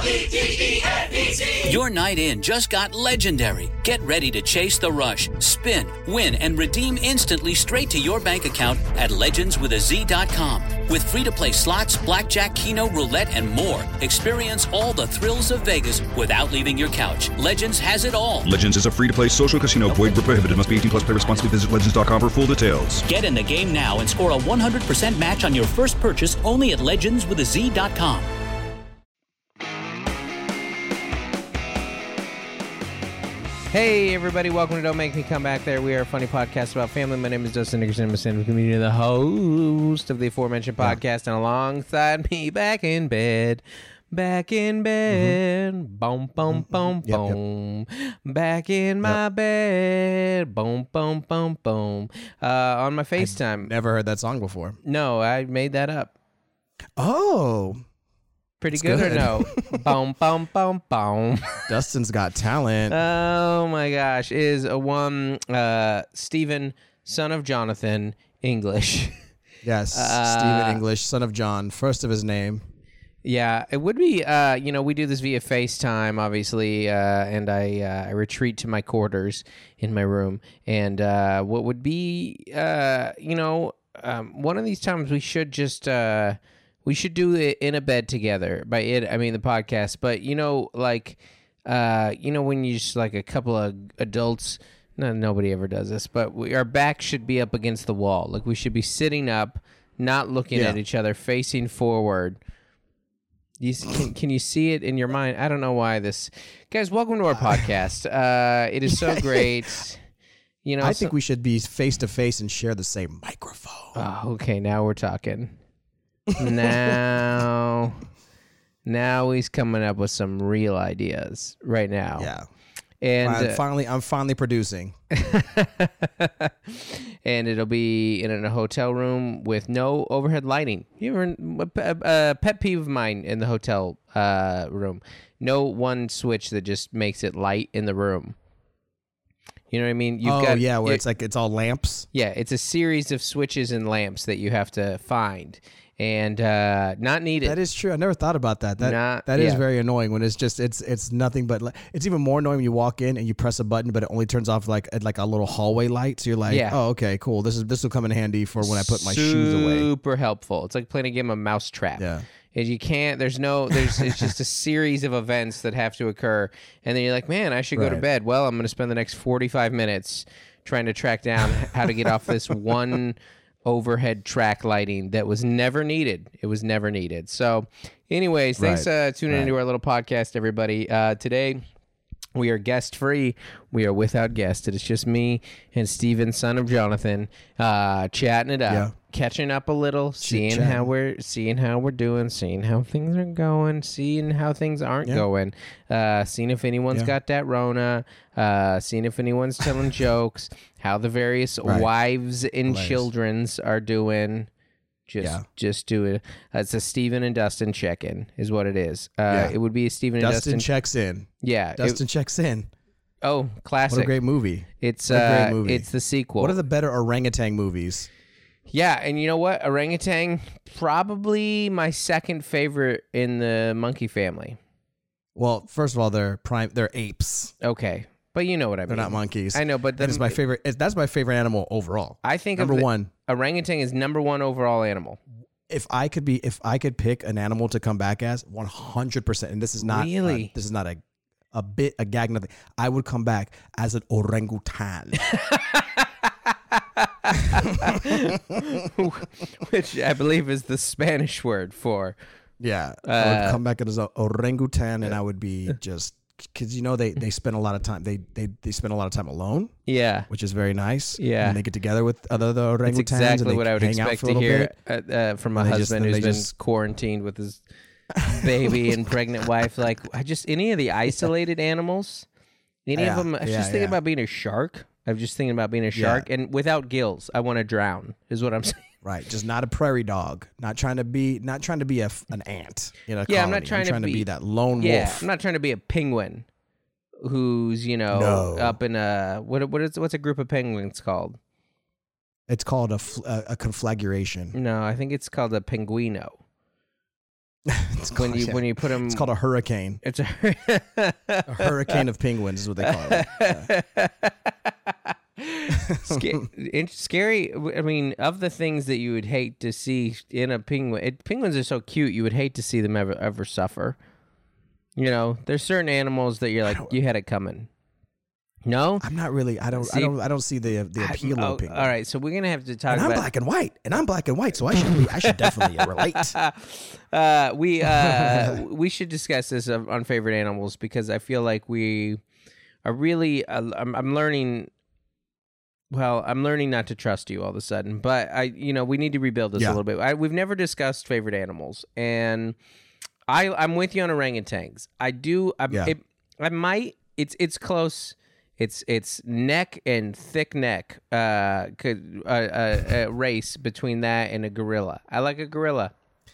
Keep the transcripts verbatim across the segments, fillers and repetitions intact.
Your night in just got legendary. Get ready to chase the rush, spin, win, and redeem instantly straight to your bank account at legends with a z dot com. With free-to-play slots, blackjack, keno, roulette, and more, experience all the thrills of Vegas without leaving your couch. Legends has it all. Legends is a free-to-play social casino. Void where prohibited. Must be eighteen plus. Play responsibly. Visit legends dot com for full details. Get in the game now and score a one hundred percent match on your first purchase only at legends with a z dot com. Hey, everybody. Welcome to Don't Make Me Come Back There. We are a funny podcast about family. My name is Dustin Nickerson. I'm a stand-up comedian, the host of the aforementioned podcast, and alongside me, back in bed, back in bed, mm-hmm. boom, boom, boom, yep, boom, yep. back in my yep. bed, boom, boom, boom, boom. Uh, on my FaceTime. I've never heard that song before. No, I made that up. Oh. Pretty good, good or no? Boom, boom, boom, boom. Dustin's got talent. Oh my gosh. Is a one uh, Stephen, son of Jonathan, English. Yes, uh, Stephen English, son of John, first of his name. Yeah, it would be, uh, you know, we do this via FaceTime, obviously, uh, and I, uh, I retreat to my quarters in my room. And uh, what would be, uh, you know, um, one of these times we should just... Uh, We should do it in a bed together. By it, I mean the podcast. But, you know, like, uh, you know, when you just, like, a couple of adults, no, nobody ever does this, but we, our back should be up against the wall. Like, we should be sitting up, not looking yeah. at each other, facing forward. You, can, can you see it in your mind? I don't know why this... Guys, welcome to our podcast. Uh, it is so great. You know, I so... think we should be face-to-face and share the same microphone. Oh, okay, now we're talking. now now he's coming up with some real ideas right now. Yeah. And I'm uh, finally I'm finally producing. And it'll be in a hotel room with no overhead lighting. You ever a, a pet peeve of mine in the hotel uh, room. No one switch that just makes it light in the room. You know what I mean? You've oh, got, yeah, where it, it's like it's all lamps. Yeah, it's a series of switches and lamps that you have to find. And uh, not needed. That is true. I never thought about that. That not, that is yeah. very annoying when it's just it's it's nothing but it's even more annoying when you walk in and you press a button but it only turns off like like a little hallway light. So you're like, yeah. oh, okay, cool. This is this will come in handy for when I put my Super shoes away. Super helpful. It's like playing a game of Mousetrap. Yeah. And you can't. There's no. There's. It's just a series of events that have to occur, and then you're like, man, I should go right. to bed. Well, I'm going to spend the next forty-five minutes trying to track down how to get off this one overhead track lighting that was never needed. It was never needed. So, anyways, thanks right. uh, tuning right. into our little podcast, everybody. Uh, today, we are guest free. We are without guest. It is just me and Stephen, son of Jonathan, uh, chatting it up, yeah. catching up a little, seeing Chit-chatting. how we're seeing how we're doing, seeing how things are going, seeing how things aren't yeah. going, uh, seeing if anyone's yeah. got that Rona, uh, seeing if anyone's telling jokes, how the various right. wives and Hilarious. children's are doing. Just, yeah. just do it. Uh, it's a Steven and Dustin check-in, is what it is. Uh, yeah. It would be a Steven and Dustin Dustin. checks in. Yeah, Dustin it, checks in. Oh, classic! What a great movie! It's what a uh, great movie. It's the sequel. What are the better orangutan movies? Yeah, and you know what? Orangutan, probably my second favorite in the monkey family. Well, first of all, they're prime. They're apes. Okay, but you know what I mean. They're not monkeys. I know, but that is my favorite. That's my favorite animal overall. I think number of the, one. Orangutan is number one overall animal. If I could be, if I could pick an animal to come back as, one hundred percent, and this is not really, uh, this is not a, a bit, a gag, nothing. I would come back as an orangutan, which I believe is the Spanish word for. Yeah, uh, I would come back as an orangutan, and I would be just because you know they they spend a lot of time they they they spend a lot of time alone. Yeah, which is very nice. Yeah, and they get together with other the orangutans. That's exactly and they what I would hang expect out for to a hear bit. uh, uh, from a And they husband just- who's they been just- quarantined with his baby and pregnant wife. Like, I just any of the isolated animals, any Yeah, of them. I was yeah, just thinking yeah. about being a shark. I'm just thinking about being a shark, and without gills, I want to drown. Is what I'm saying. Right, just not a prairie dog. Not trying to be, not trying to be a f- an ant in a Yeah, I'm colony. not trying to to be- be that lone Yeah, wolf. I'm not trying to be a penguin who's, you know, No. up in a what what is what's a group of penguins called? It's called a fl- a, a conflagration. No, I think it's called a penguino. It's when called, you yeah. when you put them. It's called a hurricane. It's a, A hurricane of penguins is what they call it. Yeah. Sca- it's scary. I mean, of the things that you would hate to see in a penguin, it, penguins are so cute. You would hate to see them ever ever suffer. You know, there's certain animals that you're like, you had it coming. No, I'm not really. I don't. See, I don't. I don't see the the appeal I, oh, of penguin. all right, so we're gonna have to talk And I'm about. black and white, and I'm black and white, so I should be, I should definitely relate. Uh, we uh, we should discuss this on on favorite animals because I feel like we are really. Uh, I'm, I'm learning. Well, I'm learning not to trust you all of a sudden, but I, you know, we need to rebuild this Yeah. a little bit. I, we've never discussed favorite animals, and I, I'm with you on orangutans. I do. I, Yeah. it, I might. It's it's close. It's it's neck and thick neck. Uh, could uh, uh, a race between that and a gorilla. I like a gorilla.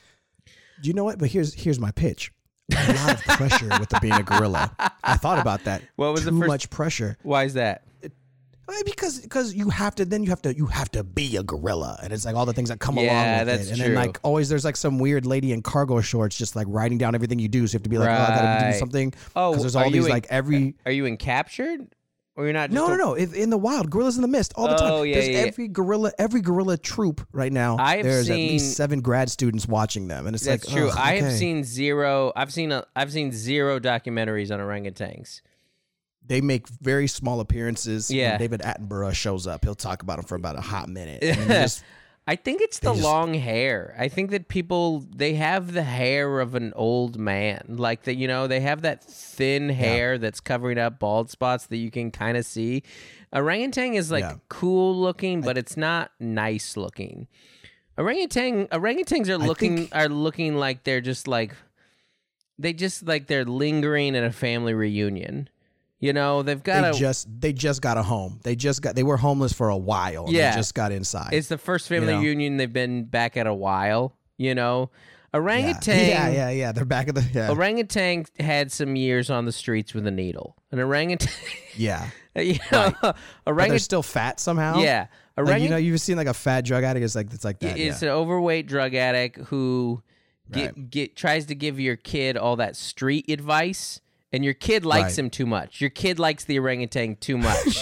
You know what? But here's here's my pitch. A lot of pressure with the being a gorilla. I thought about that. What was Too the first- much pressure. Why is that? Uh, Because because you have to then you have to you have to be a gorilla, and it's like all the things that come Yeah, along with that's it, and true. then like always there's like some weird lady in cargo shorts just like writing down everything you do, so you have to be like, oh, I gotta Right. do something. Oh, because there's are all you these in- like every. Are you in captured? Or you're not? Just No, a- no, no. If, in the wild, gorillas in the mist all the time. Oh, yeah, There's yeah, yeah. every gorilla, every gorilla troop right now. I've There's at seen- least seven grad students watching them, and it's That's like, true. ugh, I have okay. seen zero. I've seen a. I've seen zero documentaries on orangutans. They make very small appearances. Yeah. When David Attenborough shows up, he'll talk about them for about a hot minute. And then he just, I think it's the just- long hair. I think that people they have the hair of an old man, like that. You know, they have that thin hair that's covering up bald spots that you can kind of see. Orangutan is like Yeah. cool looking, but it's not nice looking. Orangutan orangutans are I looking think- are looking like they're just like they just like they're lingering at a family reunion. You know, they've got they a. just they just got a home. They just got they were homeless for a while. And Yeah. they just got inside. It's the first family know? reunion they've been back at a while. You know, yeah. orangutan. yeah, yeah, yeah. They're back at the yeah, Orangutan had some years on the streets with a needle. An orangutan, yeah. you know, But they're orangutan. still fat somehow. Yeah, like, orangutan you know, you've seen like a fat drug addict. It's like it's like that. is yeah. an overweight drug addict who get, Right. get tries to give your kid all that street advice. And your kid likes Right. him too much. Your kid likes the orangutan too much.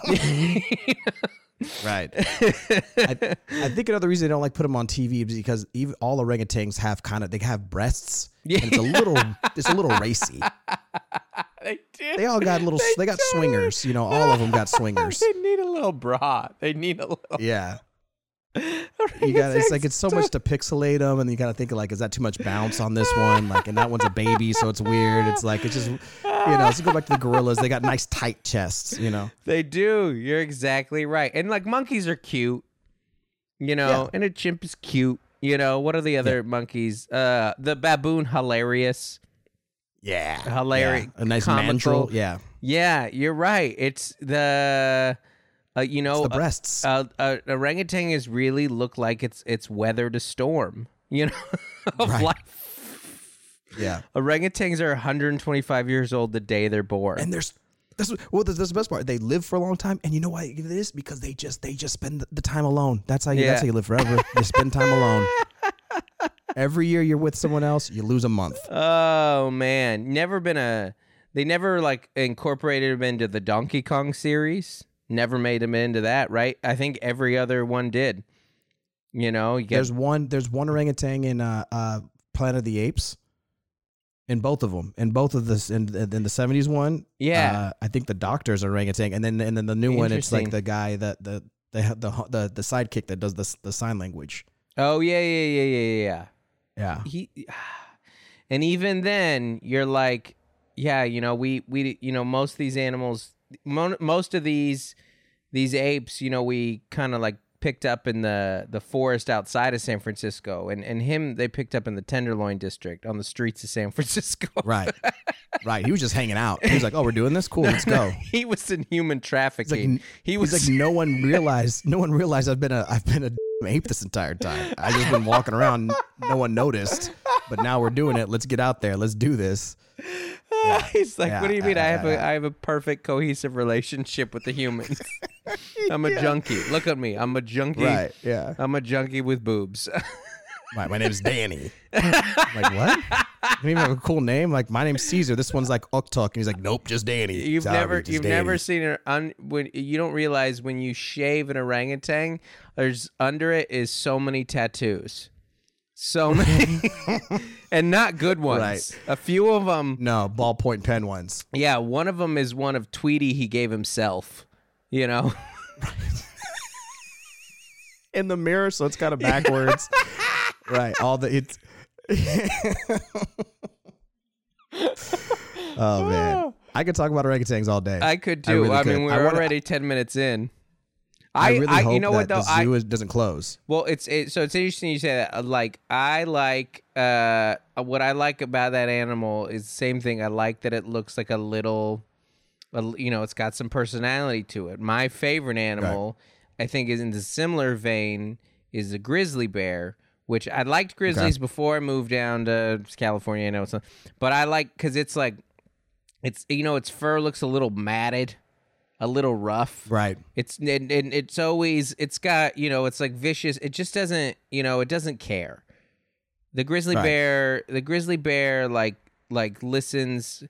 Right. I, I think another reason they don't like put them on T V is because even all orangutans have kind of they have breasts. Yeah. And it's a little it's a little racy. They do. They all got little they, got swingers. You know, all of them got swingers. They need a little bra. They need a little. Yeah. You got it's like it's so much to pixelate them, and you gotta think like, is that too much bounce on this one? Like, and that one's a baby, so it's weird. It's like it's just you know. Let's go back to the gorillas. They got nice tight chests. You know. They do. You're exactly right. And like monkeys are cute, you know, Yeah. and a chimp is cute. You know, what are the other monkeys? Uh, the baboon, hilarious. Yeah. Hilarious. Yeah. A nice comical. mandrill. Yeah. Yeah, you're right. It's the, uh, you know, It's the breasts. Uh, uh, orangutan is really look like it's it's weathered a storm. You know, of Right. life. yeah. Orangutans are one hundred twenty-five years old the day they're born. And there's this well, that's the best part. They live for a long time, and you know why it is? Because they just they just spend the time alone. That's how you. Yeah. That's how you live forever. You spend time alone. Every year you're with someone else, you lose a month. Oh man, never been a. They never like incorporated him into the Donkey Kong series. Never made him into that, right? I think every other one did. You know, you get, There's one. There's one orangutan in uh, uh, Planet of the Apes. In both of them, in both of this, in, in the seventies one, Yeah. uh, I think the doctor's orangutan, and then and then the new one, it's like Interesting. the guy that the the the the, the sidekick that does the the sign language. oh yeah, yeah, yeah, yeah, yeah. Yeah, He, and even then, you're like, yeah, you know, we we you know most of these animals, mo- most of these these apes, you know, we kind of like picked up in the the forest outside of San Francisco, and and him they picked up in the Tenderloin district on the streets of San Francisco. right, right. He was just hanging out. He was like, "Oh, we're doing this. Cool, let's go." He was in human It's like trafficking. he was He's like, no one realized. No one realized I've been a I've been a ape this entire time. I just been walking around. No one noticed. But now we're doing it. Let's get out there. Let's do this. He's like, Yeah, what do you mean? yeah, I have yeah, a yeah. I have a perfect cohesive relationship with the humans. I'm a junkie. Look at me. I'm a junkie. Right. Yeah. I'm a junkie with boobs. My, my name's Danny. I'm like, what? You don't even have a cool name? Like, my name's Caesar. This one's like Uktuk. And he's like, nope, just Danny. You've Sorry, never, just you've Danny. never seen an un, when you don't realize when you shave an orangutan, there's under it is so many tattoos, so many, and not good ones. Right. A few of them. No, ballpoint pen ones. Yeah, one of them is one of Tweety he gave himself. You know. In the mirror, so it's kind of backwards. Right. All the it's. Oh man, I could talk about orangutans all day. I could I too. really I, could. mean, we're I wanna- already ten minutes in. I, I, really I hope you know that what though? the I zoo is, doesn't close. well, it's it, so it's interesting you say that. Uh, Like I like uh, what I like about that animal is the same thing. I like that it looks like a little, a, you know, it's got some personality to it. My favorite animal, I think, is in the similar vein is the grizzly bear. Which I liked grizzlies Okay. before I moved down to California. I know it's not, but I like because it's like, it's you know, its fur looks a little matted, a little rough. Right. It's and, and it's always it's got you know it's like vicious. It just doesn't you know it doesn't care. The grizzly Right. bear, the grizzly bear, like like listens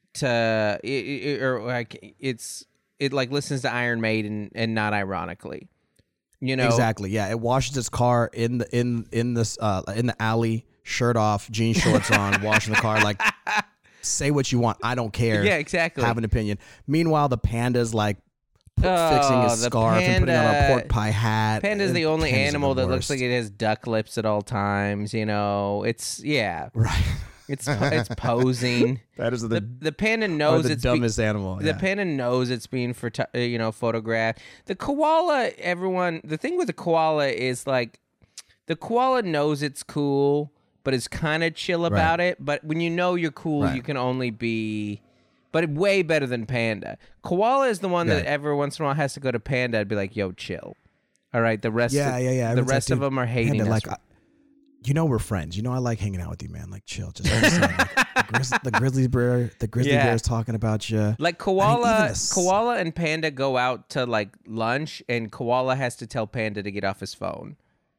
to it, it, or like it's it like listens to Iron Maiden and not ironically. You know Exactly. Yeah. It washes its car in the in in this uh in the alley, shirt off, jean shorts on, washing the car. Like, say what you want. I don't care. Yeah, exactly. Have an opinion. Meanwhile, the panda's like p- Oh, fixing his the scarf and putting on a panda- pork pie hat. Panda's the And only pandas are animal the that looks worst. like it has duck lips at all times. You know, it's yeah, Right. it's it's posing. That is the, The the panda or knows the it's be- dumbest animal. the yeah. panda knows it's being for uh, you know photographed. The koala, everyone. The thing with the koala is like, the koala knows it's cool, but is kind of chill about it. But when you know you're cool, Right. you can only be. But way better than panda. Koala is the one that Right. every once in a while has to go to panda and be like, "Yo, chill." All right, the rest. Yeah, of, yeah, yeah. The Everyone's like, rest of "Dude, them are hating Panda, us. like, I, you know, we're friends. You know, I like hanging out with you, man. Like, chill. Just understand. Like, the, grizz- the grizzly bear, the grizzly Yeah. bear is talking about you. Like I mean, koala, even the s- koala and panda go out to like lunch, and koala has to tell panda to get off his phone.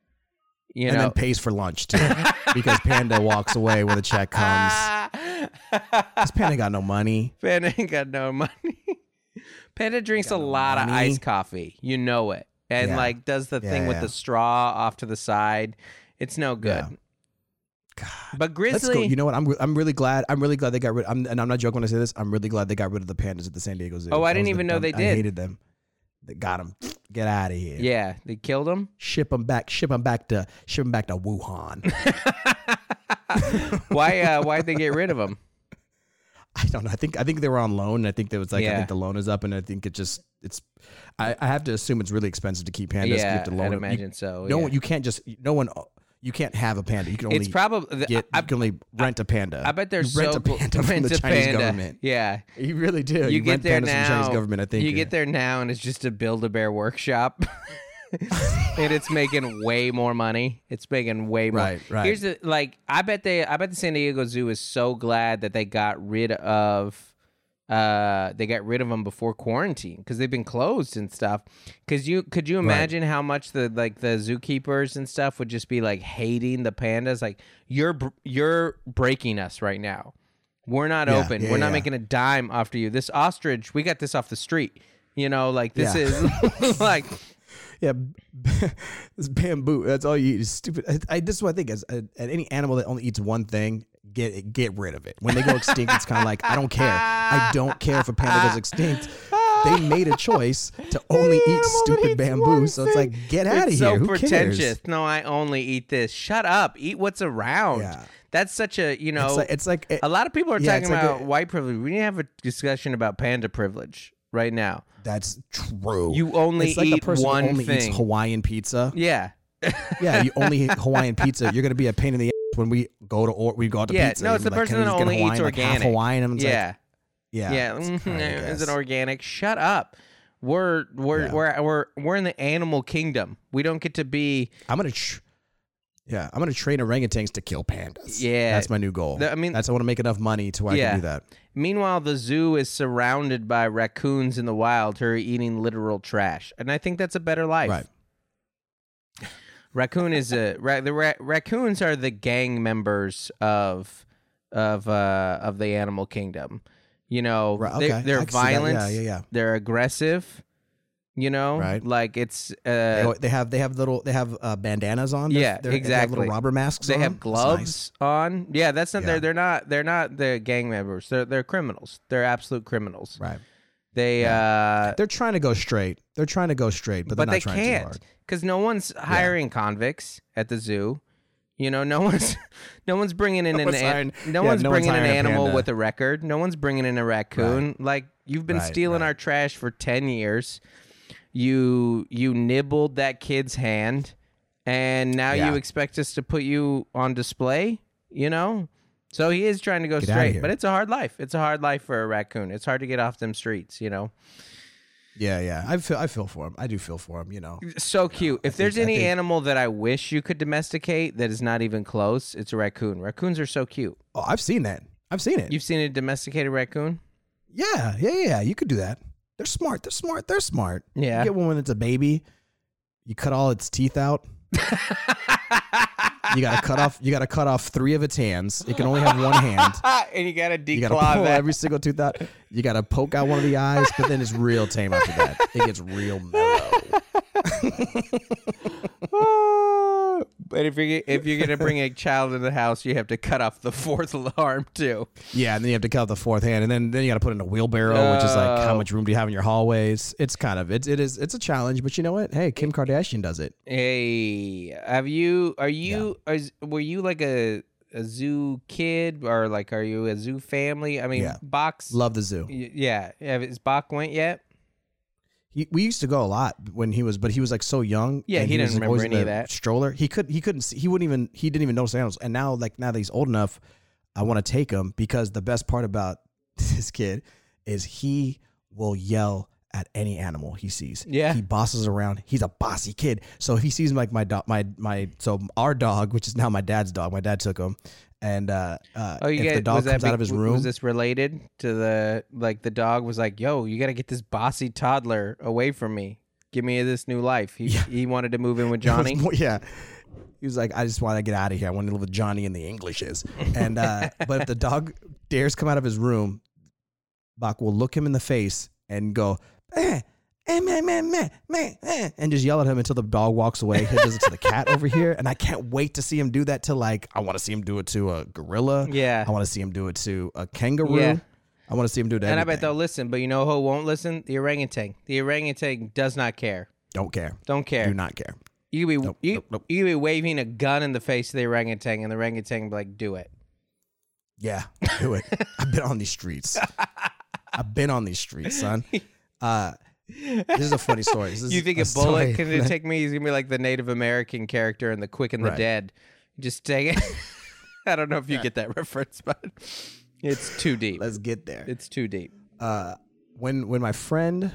You and know, then pays for lunch too, because Panda walks away when the check comes. This Panda got no money. Panda ain't got no money. Panda drinks a no lot of money. iced coffee. You know it, and Yeah. like does the Yeah, thing with yeah. the straw off to the side. It's no good. Yeah. God. But Let's grizzly, go. You know what? I'm re- I'm really glad. I'm really glad they got rid. I'm, and I'm not joking when I say this. I'm really glad they got rid of the pandas at the San Diego Zoo. Oh, I That didn't was even the know dumb- they I did. hated them. They got them. Get out of here. yeah, they killed him. Ship them back. Ship them back to. Ship them back to Wuhan. Why? Uh, why'd they get rid of him? I don't know. I think I think they were on loan. And I think there was like I Yeah. think the loan is up, and I think it just it's. I, I have to assume it's really expensive to keep pandas. you yeah, have to loan I'd them. You- imagine so. No yeah. one. You can't just. No one. You can't have a panda. You can only It's probably. get. I, you can only rent a panda. I bet they're you so rent a panda from rent the a Chinese panda. government. Yeah, You really do. you, You, get rent there pandas now. from the Chinese government. I think you get there now, and it's just a Build-A-Bear workshop, and it's making way more money. It's making way more. Right, right. Here's the like. I bet they. I bet the San Diego Zoo is so glad that they got rid of. Uh, they got rid of them before quarantine because they've been closed and stuff. Because you could you imagine how much the like the zookeepers and stuff would just be like hating the pandas? Like you're br- you're breaking us right now. We're not Yeah, open. yeah, We're not yeah. making a dime after you. This ostrich, we got this off the street. You know, like this Yeah. is like Yeah, this bamboo. That's all you eat. Is stupid. I, I, this is what I think. As uh, at any animal that only eats one thing, get get rid of it. When they go extinct, it's kind of like I don't care. I don't care if a panda goes extinct. They made a choice to only eat animal that stupid eats bamboo. one So it's like, get out of it's here. so Who pretentious. cares? No, I only eat this. Shut up. Eat what's around. Yeah. That's such a you know. It's like it's like it- a lot of people are yeah, talking it's like about a- white privilege. We need to have a discussion about panda privilege right now. that's true. You only it's like eat a person one who only thing. eats Hawaiian pizza. Yeah. Yeah, you only eat Hawaiian pizza. You're gonna be a pain in the ass when we go to or we go out to Yeah, pizza. no, it's You're the like, person can I that just get only Hawaiian, eats like half organic. Hawaiian. And it's Yeah. like, yeah, Yeah, it's mhm, kinda, I is it guess. organic? Shut up. We're we're Yeah. we're we're we're in the animal kingdom. We don't get to be. I'm gonna, tr- yeah, I'm gonna train orangutans to kill pandas. Yeah. that's my new goal. The- I mean- that's I want to make enough money to where I Yeah. can do that. Meanwhile, the zoo is surrounded by raccoons in the wild who are eating literal trash, and I think that's a better life. Right. Raccoon is a ra- the ra- raccoons are the gang members of of uh, of the animal kingdom. You know, Right, they, okay. they're I can see that. violent. Yeah, yeah, yeah. They're aggressive. You know, Right. like it's uh, They, al- they have they have little they have uh, bandanas on. They're- Yeah, they're- They have exactly. little rubber masks. they on. have That's gloves nice. on. Yeah, that's not Yeah. they're they're not they're not the gang members. They're they're criminals. They're absolute criminals. Right. They uh, They're trying to go straight. They're trying to go straight, but, but they're they not trying too can't hard. because no one's hiring convicts at the zoo. You know, no one's no one's bringing in No an one's an- hiring- no yeah, one's no one's bringing an hiring a animal panda. with a record. No one's bringing in a raccoon. Like you've been Right, stealing right. our trash for ten years. You you nibbled that kid's hand, and now Yeah. you expect us to put you on display. You know, so he is trying to go Get outta straight, here. but it's a hard life. It's a hard life for a raccoon. It's hard to get off them streets. You know. Yeah, yeah. I feel I feel for him. I do feel for him. You know. So cute. If there's think- I any think- animal that I wish you could domesticate that is not even close, it's a raccoon. Raccoons are so cute. Oh, I've seen that. I've seen it. You've seen a domesticated raccoon? Yeah, yeah, yeah. You could do that. They're smart. They're smart. They're smart. Yeah. You get one when it's a baby. You cut all its teeth out. You gotta cut off. You gotta cut off three of its hands. It can only have one hand. and you gotta You gotta declaw pull that. every single tooth out. You gotta poke out one of the eyes, but then it's real tame after that. It gets real mellow. But if you're if you're gonna bring a child in the house, you have to cut off the fourth arm too. Yeah, and then you have to cut off the fourth hand, and then, then you got to put it in a wheelbarrow, which is like how Oh. much room do you have in your hallways? It's kind of it. It is. It's a challenge, but you know what? Hey, Kim Kardashian does it. Hey, have you? Are you? Are, were you like a a zoo kid, or like are you a zoo family? I mean, Yeah. Box. Love the zoo. y- Yeah, have, is Bach went yet? He, we used to go a lot when he was, but he was like so young. Yeah, and he was, didn't like, always remember in any of the that. Stroller. He could. He couldn't. See, he wouldn't even. He didn't even notice animals. And now, like now that he's old enough, I want to take him because the best part about this kid is he will yell at any animal he sees. Yeah. He bosses around. He's a bossy kid. So if he sees like my dog, my my so our dog, which is now my dad's dog. My dad took him, and uh, uh, Oh, you if get the dog was that comes out big- of his w- room, Was this related to the like the dog was like, "Yo, you got to get this bossy toddler away from me. Give me this new life." He he wanted to move in with It was Johnny. more- yeah. He was like, I just want to get out of here. I want to live with Johnny and the Englishes. And uh, but if the dog dares come out of his room, Bach will look him in the face and go, eh, eh, meh, meh, meh, meh, eh, and just yell at him until the dog walks away. He does it to the cat over here, and I can't wait to see him do that to like. I want to see him do it to a gorilla. Yeah. I want to see him do it to a kangaroo. Yeah. I want to see him do it to And I everything. bet they'll listen, but you know who won't listen? The orangutan. The orangutan does not care. Don't care. Don't care. Do not care. You could be Nope, you, nope, nope. you could be waving a gun in the face of the orangutan, and the orangutan will be like, "Do it." Yeah, do it. I've been on these streets. I've been on these streets, son. Uh, this is a funny story. This is You think a, story- bullet can take me? He's gonna be like the Native American character in The Quick and the Right. Dead. Just take it. I don't know if you get that reference, but it's too deep. Let's get there. It's too deep. Uh, when when my friend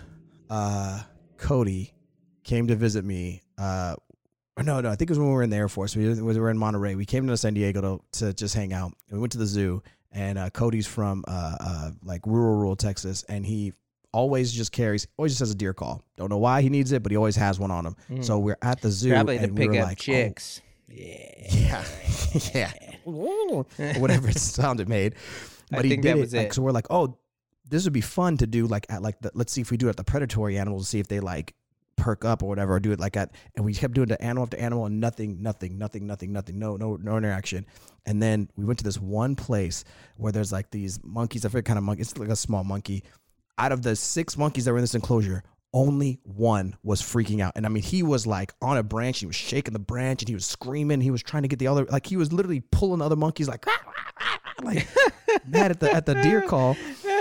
uh, Cody came to visit me, uh, or no, no, I think it was when we were in the Air Force. We, we were in Monterey. We came to San Diego to, to just hang out. And we went to the zoo, and uh, Cody's from uh, uh, like rural, rural Texas, and he always just carries, always just has a deer call. Don't know why he needs it, but he always has one on him. So we're at the zoo, Probably to and we pick were up like, oh, chicks. yeah, yeah, whatever sound it made. But I he think did that it. was like, it. so we're like, oh, this would be fun to do. Like at like the, let's see if we do it at the predatory animals, see if they like perk up or whatever, or do it like at. And we kept doing the animal after animal, and nothing, nothing, nothing, nothing, nothing, no, no, no interaction. And then we went to this one place where there's like these monkeys. I forget kind of monkey. It's like a small monkey. Out of the six monkeys that were in this enclosure, only one was freaking out. And I mean, he was like on a branch. He was shaking the branch and he was screaming. He was trying to get the other, like he was literally pulling the other monkeys like, like mad at the, at the deer call.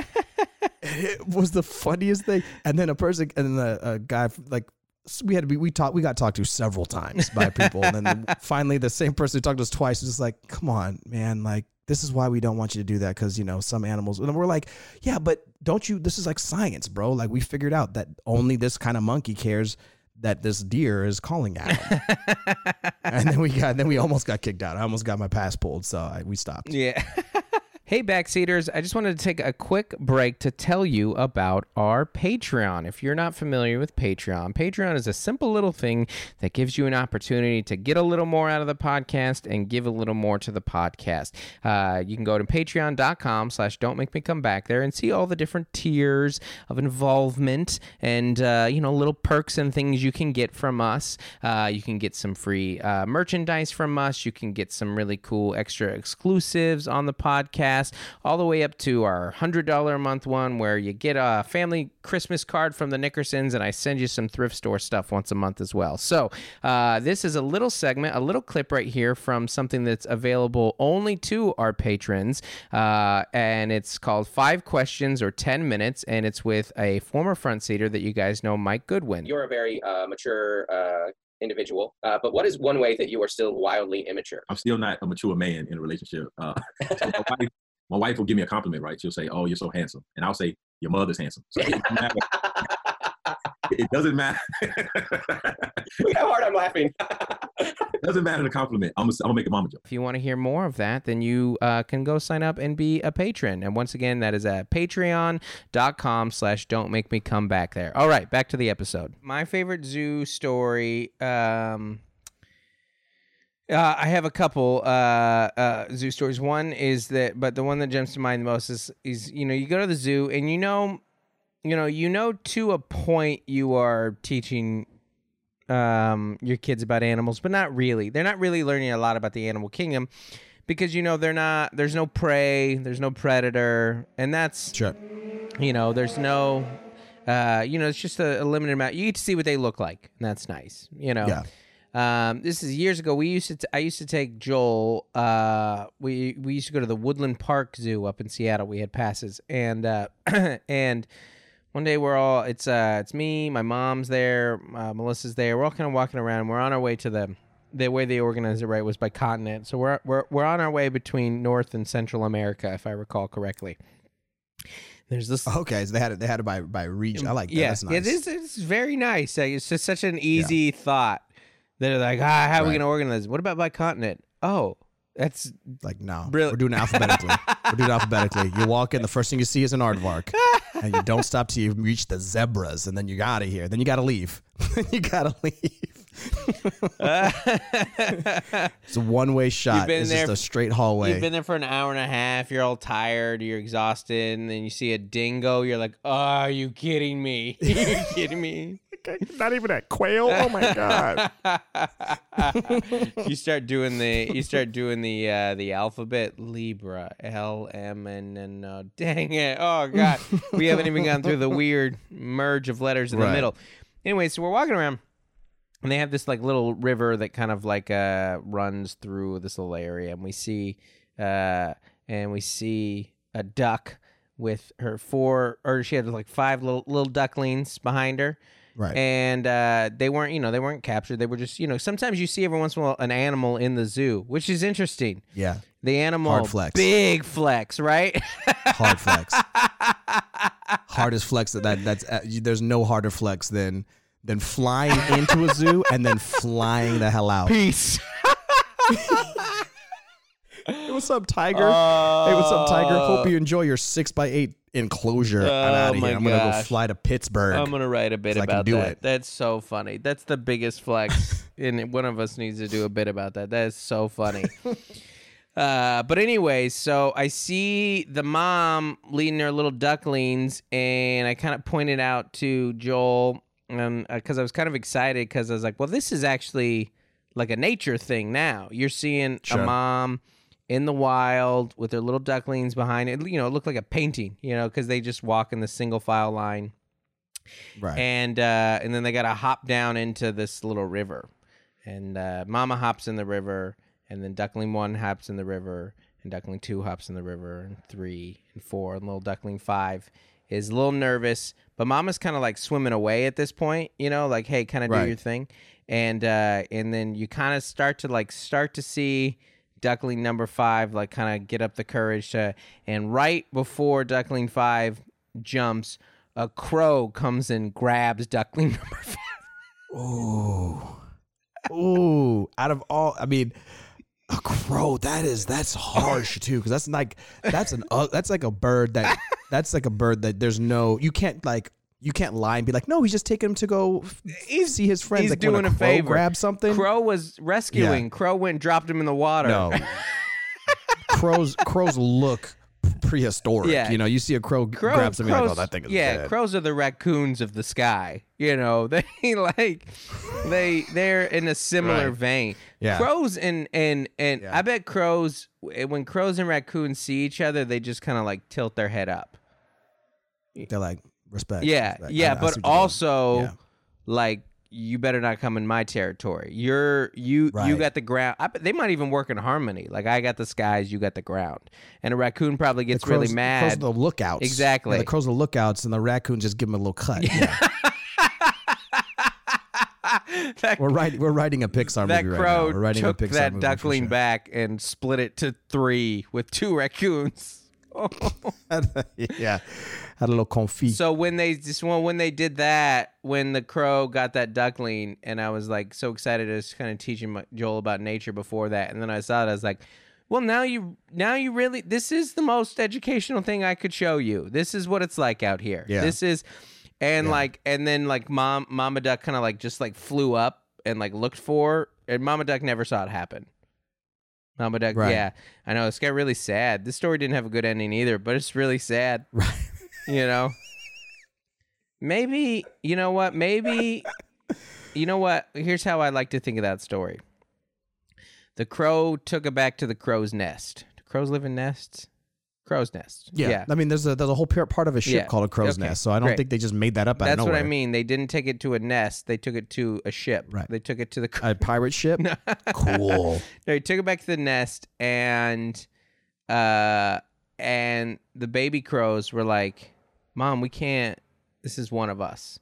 It was the funniest thing. And then a person, and then the a guy, like we had to be, we talked, we got talked to several times by people. And then finally the same person who talked to us twice was just like, come on, man. Like, this is why we don't want you to do that. Cause you know, some animals, and we're like, yeah, but don't you, this is like science, bro. Like we figured out that only this kind of monkey cares that this deer is calling at him. And then we got, then we almost got kicked out. I almost got my pass pulled. So I, we stopped. Yeah. Hey, Backseaters, I just wanted to take a quick break to tell you about our Patreon. If you're not familiar with Patreon, Patreon is a simple little thing that gives you an opportunity to get a little more out of the podcast and give a little more to the podcast. Uh, you can go to patreon.com slash don't make me come back there and see all the different tiers of involvement and, uh, you know, little perks and things you can get from us. Uh, you can get some free uh, merchandise from us. You can get some really cool extra exclusives on the podcast, all the way up to our one hundred dollars a month one where you get a family Christmas card from the Nickersons, and I send you some thrift store stuff once a month as well. So uh, this is a little segment, a little clip right here from something that's available only to our patrons, uh, and it's called Five Questions or ten minutes, and it's with a former front seater that you guys know, Mike Goodwin. You're a very uh, mature uh, individual, uh, but what is one way that you are still wildly immature? I'm still not a mature man in a relationship. Uh, so my, wife, my wife will give me a compliment, right? She'll say, "Oh, you're so handsome," and I'll say, "Your mother's handsome." So it doesn't matter. It doesn't matter. Look how hard I'm laughing. It doesn't matter the compliment. I'm gonna, I'm gonna make a mama joke. If you want to hear more of that, then you uh, can go sign up and be a patron. And once again, that is at patreon.com slash don't make me come back there. All right, back to the episode. My favorite zoo story. Um, uh, I have a couple uh, uh, zoo stories. One is that, but the one that jumps to mind the most is, is, you know, you go to the zoo and you know, you know, you know, to a point you are teaching um, your kids about animals, but not really. They're not really learning a lot about the animal kingdom because, you know, they're not, there's no prey, there's no predator, and that's, Sure. you know, there's no, uh, you know, it's just a, a limited amount. You get to see what they look like, and that's nice, you know. Yeah. Um, this is years ago. We used to, t- I used to take Joel, uh, we, we used to go to the Woodland Park Zoo up in Seattle. We had passes, and, uh, and, one day we're all, it's uh, it's me, my mom's there, uh, Melissa's there. We're all kind of walking around. We're on our way to the, the way they organized it, right, was by continent. So we're we're we're on our way between North and Central America, if I recall correctly. There's this. Okay, so they had it. They had it by by region. I like that. Yeah, That's nice. it is. It's very nice. Like, it's just such an easy yeah. thought. They're like, ah, how are right. we going to organize? What about by continent? Oh. That's like, no, brilliant. We're doing it alphabetically. We're doing it alphabetically. You walk in, the first thing you see is an aardvark, and you don't stop till you reach the zebras, and then you out of here. Then you got to leave. you got to leave. It's a one-way shot. It's just a straight hallway. You've been there for an hour and a half. You're all tired. You're exhausted, and then you see a dingo. You're like, oh, are you kidding me? Are you kidding me? Not even a quail. Oh my god! you start doing the you start doing the uh, the alphabet Libra L M N N O. Dang it! Oh god, we haven't even gone through the weird merge of letters in right. the middle. Anyway, so we're walking around, and they have this like little river that kind of like uh, runs through this little area, and we see uh, and we see a duck with her four, or she had like five little little ducklings behind her. Right. And uh, they weren't, you know, they weren't captured. They were just, you know, sometimes you see every once in a while an animal in the zoo, which is interesting. Yeah. The animal, hard flex. Big flex, right? Hard flex. Hardest flex that, that that's uh, there's no harder flex than than flying into a zoo and then flying the hell out. Peace. Hey, what's up, Tiger? Uh, hey, what's up, Tiger? Hope you enjoy your six by eight enclosure. Oh I'm out of here. I'm gosh. gonna go fly to Pittsburgh. I'm gonna write a bit so about I can do that. It. That's so funny. That's the biggest flex, and one of us needs to do a bit about that. That is so funny. uh, but anyway, so I see the mom leading her little ducklings, and I kind of pointed out to Joel, um, because I was kind of excited because I was like, well, this is actually like a nature thing now. You're seeing sure. a mom in the wild with their little ducklings behind it. You know, it looked like a painting, you know, because they just walk in the single file line. Right. And uh, and then they got to hop down into this little river. And uh, mama hops in the river, and then duckling one hops in the river, and duckling two hops in the river, and three, and four, and little duckling five is a little nervous. But mama's kind of like swimming away at this point, you know, like, hey, kind of right. do your thing. And, uh, and then you kind of start to like start to see duckling number five, like kind of get up the courage to, and right before duckling five jumps, a crow comes and grabs duckling number five. Ooh. Ooh. Out of all, I mean, A crow, that is that's harsh too, because that's like that's an uh, that's like a bird that that's like a bird that there's no you can't like you can't lie and be like, no, he's just taking him to go He's, see his friends. He's like doing when a, a crow favor. grab something. Crow was rescuing. Yeah. Crow went and dropped him in the water. No, crows crows look prehistoric. Yeah. You know, you see a crow, Crow, grab something, crows, like, oh, that thing is yeah, dead. crows are the raccoons of the sky. You know, they like they they're in a similar Right. vein. Yeah. Crows and and and Yeah. I bet crows when crows and raccoons see each other, they just kind of like tilt their head up. They're like respect. Yeah, respect. yeah, I- I see but what you're doing. also Yeah. like you better not come in my territory. You're you you Right. got the ground. I, bet they might even work in harmony. Like I got the skies, you got the ground, and a raccoon probably The gets crows, really the mad. crows are the lookouts. Exactly. Yeah, the crows are the lookouts, and the raccoon just give him a little cut. Yeah. that we're writing. We're writing a Pixar that movie crow right now. We're writing took a Pixar that movie for duckling sure. back and split it to three with two raccoons. Yeah, had a little confit. So when they just well, when they did that, when the crow got that duckling, and I was like so excited, I was kind of teaching my, Joel about nature before that, and then I saw it, I was like, well, now you now you really this is the most educational thing I could show you. This is what it's like out here. Yeah. This is, and Yeah. like, and then like mom, Mama Duck kind of like just like flew up and like looked for, and Mama Duck never saw it happen. Mama Duck, Right. yeah, I know. It's got really sad. This story didn't have a good ending either, but it's really sad. Right. You know, maybe you know what? Maybe you know what? Here's how I like to think of that story. The crow took it back to the crow's nest. Do crows live in nests? Crow's nest. Yeah. yeah. I mean, there's a there's a whole par- part of a ship Yeah. called a crow's Okay. nest, so I don't Great. think they just made that up out That's of what nowhere. I mean. They didn't take it to a nest. They took it to a ship. Right. They took it to the. A pirate ship. Cool. No, he took it back to the nest, and uh, and the baby crows were like, "Mom, we can't. This is one of us,"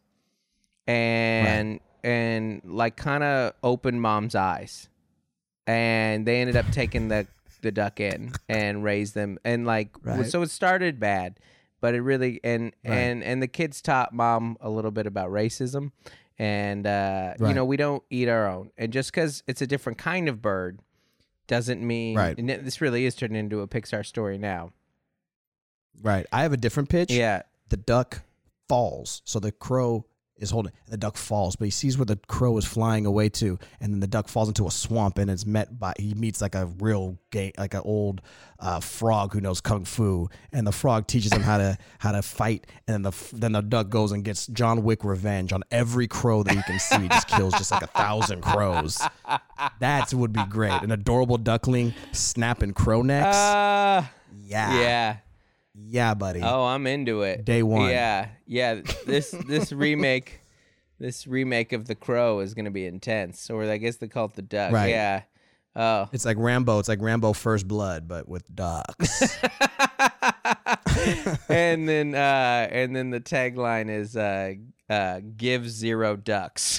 and and like kind of opened Mom's eyes, and they ended up taking the the duck in and raised them, and like Right. so it started bad, but it really and Right. and and the kids taught Mom a little bit about racism. And, uh, you Right. know, we don't eat our own. And just because it's a different kind of bird doesn't mean... Right. And it- this really is turning into a Pixar story now. Right. I have a different pitch. Yeah. The duck falls. So the crow is holding, and the duck falls, but he sees where the crow is flying away to, and then the duck falls into a swamp, and it's met by, he meets like a real gay, like an old uh, frog who knows kung fu, and the frog teaches him how to how to fight, and then the then the duck goes and gets John Wick revenge on every crow that he can see, just kills just like a thousand crows. That would be great. An adorable duckling snapping crow necks. Uh, yeah. yeah. Yeah, buddy. Oh, I'm into it. Day one. Yeah. Yeah. This this remake, this remake of The Crow is going to be intense. Or I guess they call it The Duck. Right. Yeah. Oh. It's like Rambo. It's like Rambo First Blood, but with ducks. and then uh, and then the tagline is uh, uh, "Give zero ducks."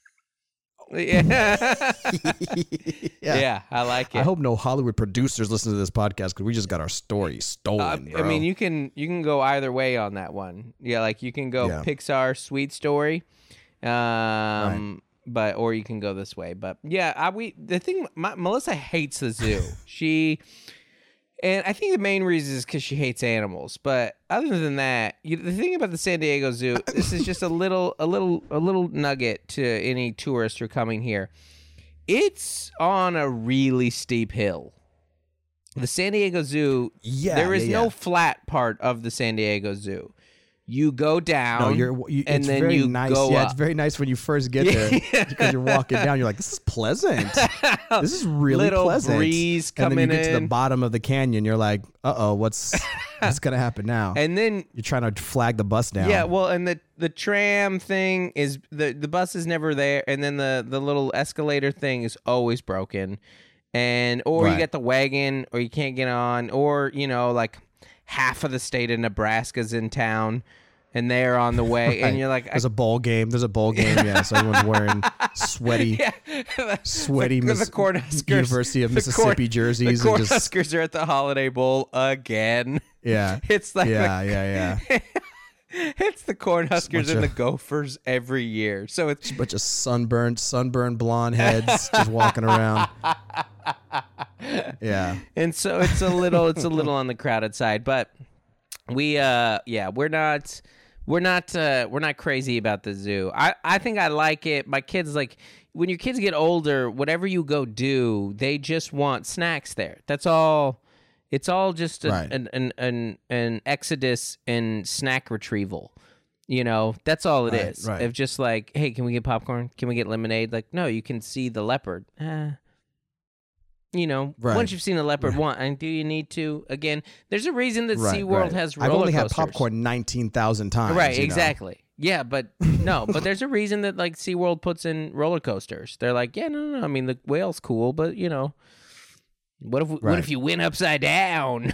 yeah. yeah, I like it. I hope no Hollywood producers listen to this podcast because we just got our story stolen. Uh, bro. I mean, you can you can go either way on that one. Yeah, like you can go Yeah. Pixar Sweet Story, um, but or you can go this way. But yeah, I, we the thing. My, Melissa hates the zoo. she. And I think the main reason is because she hates animals. But other than that, you, the thing about the San Diego Zoo, this is just a little, a little, a little nugget to any tourists who are coming here. It's on a really steep hill. The San Diego Zoo, Yeah, there is yeah, no yeah. flat part of the San Diego Zoo. You go down, no, you're. You, and it's then very you nice. go yeah, up. it's very nice when you first get there because you're walking down. You're like, this is pleasant. This is really Little pleasant. breeze and then you coming get to the in. bottom of the canyon. You're like, uh oh, what's what's gonna happen now? And then you're trying to flag the bus down. yeah, well, and the the tram thing is the the bus is never there, and then the the little escalator thing is always broken, and or you Right. get the wagon, or you can't get on, or you know like half of the state of Nebraska's in town, and they're on the way, Right. and you're like, There's a bowl game. There's a bowl game. Yeah, so everyone's wearing sweaty, yeah, sweaty the, Miss- the Cornhuskers, University of the Mississippi Corn- jerseys The and just- Cornhuskers are at the Holiday Bowl again. Yeah. It's like Yeah, yeah, yeah. it's the Cornhuskers bunch and the of- Gophers every year. So it's A bunch of sunburned, sunburned blonde heads just walking around. Yeah. And so it's a little it's a little on the crowded side, but we uh yeah, we're not we're not uh we're not crazy about the zoo. I I think I like it. My kids, like, when your kids get older, whatever you go do, they just want snacks there. That's all. It's all just a, Right. an, an an an exodus in snack retrieval. You know, that's all it Right, is. right. Of just like, hey, can we get popcorn? Can we get lemonade? Like, no, you can see the leopard. Uh, you know, Right. once you've seen the leopard once, and do you need to? Again, there's a reason that Right, SeaWorld right. has roller I've only had coasters. popcorn nineteen thousand times. Right, you know? exactly. Yeah, but no, but there's a reason that like SeaWorld puts in roller coasters. They're like, yeah, no, no, no. I mean, the whale's cool, but you know, what if what Right. if you went upside down?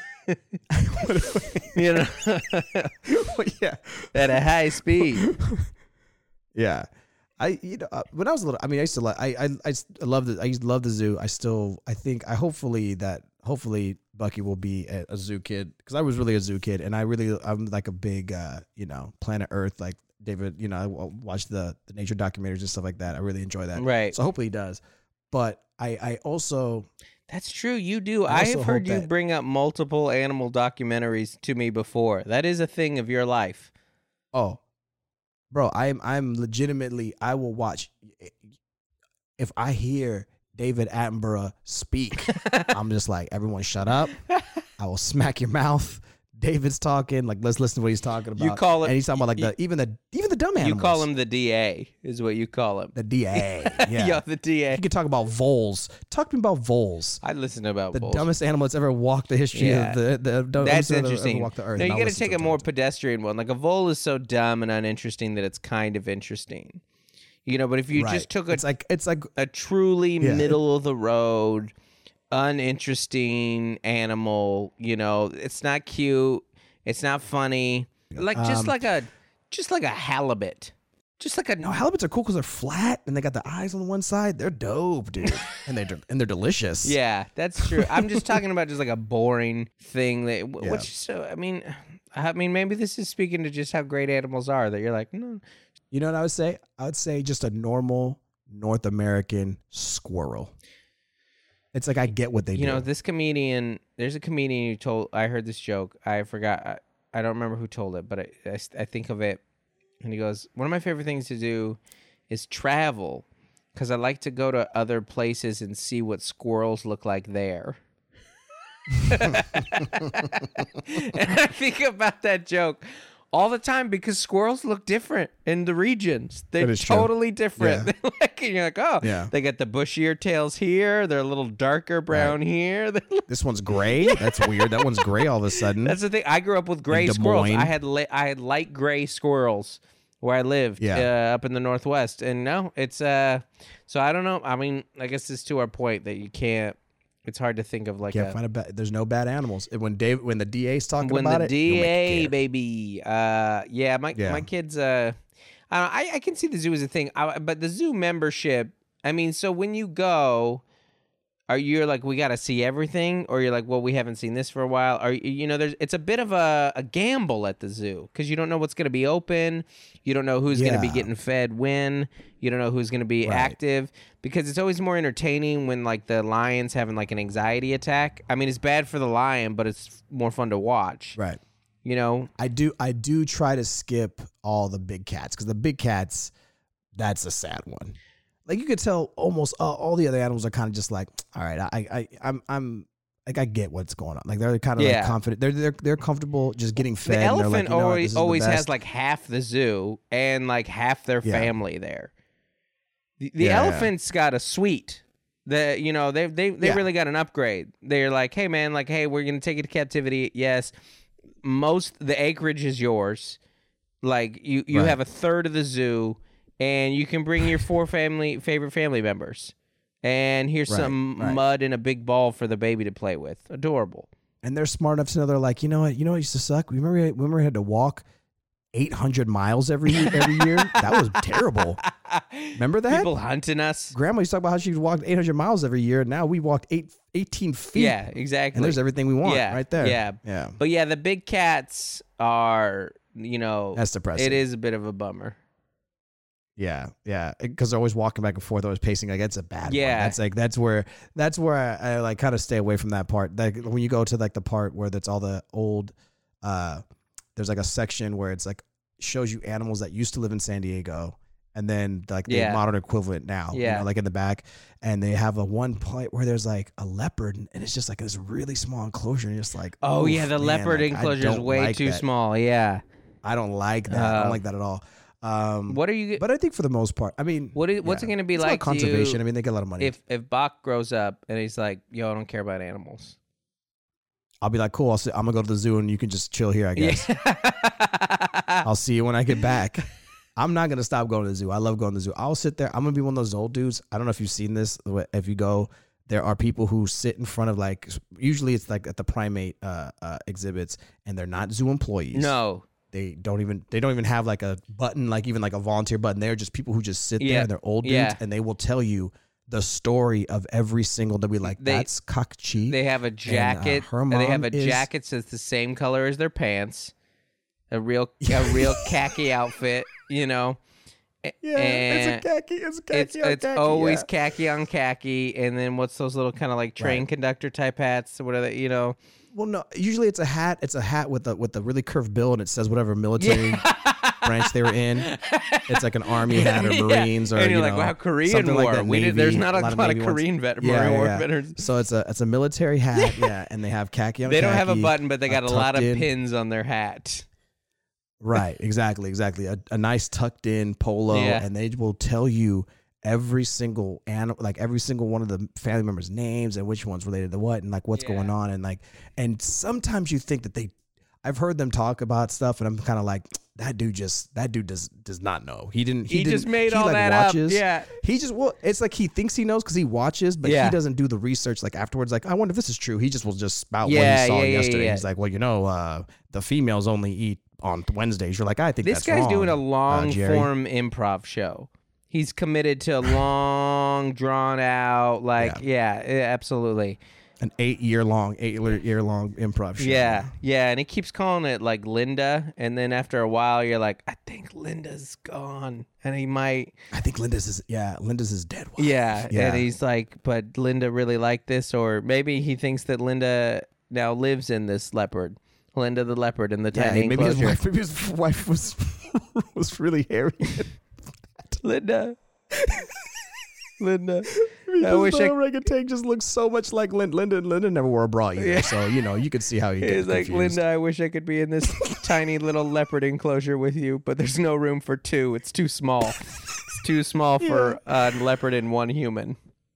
You know, Yeah. at a high speed. Yeah. I you know uh, when I was little, I mean, I used to like I I I s- I love the I used to love the zoo. I still I think I hopefully that hopefully Bucky will be a, a zoo kid, because I was really a zoo kid, and I really I'm like a big uh you know Planet Earth, like David, you know, I w- watch the the nature documentaries and stuff like that. I really enjoy that. Right. So hopefully he does. But I I also That's true. You do. I I, also have heard hope you that- bring up multiple animal documentaries to me before. That is a thing of your life. oh bro, I'm I'm legitimately I will watch if I hear David Attenborough speak. I'm just like, everyone shut up. I will smack your mouth. David's talking, like, let's listen to what he's talking about. You call it- and he's talking about like you- the even the even the dumb animals. You call him the D A, is what you call him. the D A. Yeah. Yeah, the D A. He could talk about voles. Talk to me about voles. I listen about The bulls. dumbest animal that's ever walked the history Yeah. of the the dumbest That's animal that's interesting. ever walked the earth. No, you I'll got to listen take to a him more talk. pedestrian one. Like a vole is so dumb and uninteresting that it's kind of interesting. You know, but if you Right. just took a, it's like it's like a truly Yeah. middle of the road, uninteresting animal, you know, it's not cute, it's not funny. Like just Um, like a just like a halibut. Just like a no, halibuts are cool because they're flat and they got the eyes on one side. They're dope, dude, and they're and they're delicious. Yeah, that's true. I'm just talking about just like a boring thing that wh- Yeah. which so I mean I mean maybe this is speaking to just how great animals are that you're like, no. You know what I would say? I would say just a normal North American squirrel. It's like I get what they You do. know, this comedian, there's a comedian who told, I heard this joke. I forgot, I, I don't remember who told it, but I, I, I think of it. And he goes, one of my favorite things to do is travel, because I like to go to other places and see what squirrels look like there. And I think about that joke all the time because squirrels look different in the regions. They're That is true. totally different. Yeah. They're like, and you're like, oh, Yeah. they got the bushier tails here. They're a little darker brown here. They're like- This one's gray. That's weird. That one's gray all of a sudden. That's the thing. I grew up with gray Des squirrels. Moines. I had li- I had light gray squirrels where I lived, Yeah. uh, up in the Northwest. And no, it's uh, so I don't know. I mean, I guess it's to our point that you can't. It's hard to think of like Can't a, find a bad. There's no bad animals. When Dave, when the D A's talking when about the it, you'll make it D A care. baby. Uh, yeah, my Yeah. my kids. Uh, I, don't know, I I can see the zoo as a thing, I, but the zoo membership. I mean, so when you go, are you like we got to see everything, or you're like, well, we haven't seen this for a while? Or you know, there's it's a bit of a, a gamble at the zoo because you don't know what's going to be open, you don't know who's going to be Yeah. getting fed when, you don't know who's going to be Right. active, because it's always more entertaining when like the lion's having like an anxiety attack. I mean, it's bad for the lion, but it's more fun to watch. Right. You know, I do. I do try to skip all the big cats because the big cats, that's a sad one. Like you could tell, almost uh, all the other animals are kind of just like, all right, I, I, I'm, I'm, like I get what's going on. Like they're kind of Yeah. like confident. They're, they're, they're comfortable just getting fed. the and they're elephant like, you know what, this always is the always has best. like half the zoo and like half their Yeah. family there. The, the Yeah, yeah. elephant's got a suite. The you know they they they Yeah. really got an upgrade. They're like, hey man, like hey, we're gonna take you to captivity. Yes, most the acreage is yours. Like you you Right. have a third of the zoo, and you can bring your four family favorite family members. And here's Right, some right. mud and a big ball for the baby to play with. Adorable. And they're smart enough to know they're like, you know what, you know what used to suck. Remember, remember we had to walk eight hundred miles every every year. That was terrible. Remember that? People hunting us. Grandma used to talk about how she walked eight hundred miles every year. Now we walked eight, eighteen feet. Yeah, exactly. And there's everything we want Yeah, right there. yeah. Yeah. But yeah, the big cats are, you know, That's depressing. it is a bit of a bummer. Yeah, yeah, because they're always walking back and forth, always pacing. Like that's a bad. Yeah. one. That's like that's where that's where I, I like kind of stay away from that part. Like when you go to like the part where that's all the old, uh, there's like a section where it's like shows you animals that used to live in San Diego, and then like the Yeah. modern equivalent now. Yeah. you know, like in the back, and they have a one point where there's like a leopard, and it's just like this really small enclosure, and you're just like, Oh oof, yeah, the man, leopard like, I enclosure is don't way like too that. small. Yeah. I don't like that. I Uh, don't like that at all. Um, What are you? but I think for the most part, I mean, What is, what's yeah. it going to be It's about like to you conservation? I mean, they get a lot of money. if if Bach grows up and he's like, "Yo, I don't care about animals." I'll be like, cool. I'll sit, I'm gonna go to the zoo and you can just chill here. I guess. I'll see you when I get back. I'm not gonna stop going to the zoo. I love going to the zoo. I'll sit there. I'm gonna be one of those old dudes. I don't know if you've seen this. If you go, there are people who sit in front of like. Usually, it's like at the primate uh, uh, exhibits, and they're not zoo employees. No. They don't even they don't even have like a button, like even like a volunteer button. They're just people who just sit Yeah. there and they're old dudes, Yeah. and they will tell you the story of every single. They'll be like, They- "That's Kakchi." They have a jacket. her and they have mom a is- jacket that's the same color as their pants. A real a real khaki outfit, you know. Yeah, and it's a khaki. It's a khaki. It's on it's khaki, always yeah. khaki on khaki, and then what's those little kind of like train Right. conductor type hats? What are they? You know. Well, no. Usually, it's a hat. It's a hat with a with a really curved bill, and it says whatever military branch they were in. It's like an army hat or Yeah. Marines or and you're you like, know, wow, Korean something War. like that. we did, Navy, there's not a, lot of lot of Navy ones. Korean vet, Yeah, Marine War yeah. veterans. So it's a it's a military hat, yeah, and they have khaki on They don't have a khaki, button, but they got a tucked lot of in- pins on their hat. Right, exactly, exactly. A, a nice tucked in polo, Yeah. and they will tell you every single animal, like every single one of the family members' names and which one's related to what, and like what's Yeah. going on, and like, and sometimes you think that they, I've heard them talk about stuff, and I'm kind of like, that dude just, that dude does does not know. He didn't. He, He didn't, just made he all like that up. watches. Yeah. He just well, it's like he thinks he knows because he watches, but Yeah. he doesn't do the research like afterwards. Like, I wonder if this is true. He just will just spout what Yeah, he saw yeah, yeah, yesterday. yeah. He's like, well, you know, uh, the females only eat on Wednesdays. You're like, I think This that's guy's wrong, doing a uh, long Jerry. form improv show. He's committed to a long, drawn out, like, yeah, yeah, absolutely. An eight year long, eight year long improv show. Yeah, yeah, and he keeps calling it like Linda, and then after a while, you're like, I think Linda's gone, and he might, I think Linda's is yeah, Linda's is dead. Wife. yeah, yeah. and he's like, but Linda really liked this, or maybe he thinks that Linda now lives in this leopard, Linda the leopard in the yeah, tiny maybe his enclosure. wife, maybe his wife was was really hairy. Linda, Linda. Because I wish the I- orangutan just looks so much like Linda. Linda, Linda never wore a bra either, Yeah. so you know you could see how he gets It's like, confused. Linda, I wish I could be in this tiny little leopard enclosure with you, but there's no room for two. It's too small. It's too small for a leopard and one human.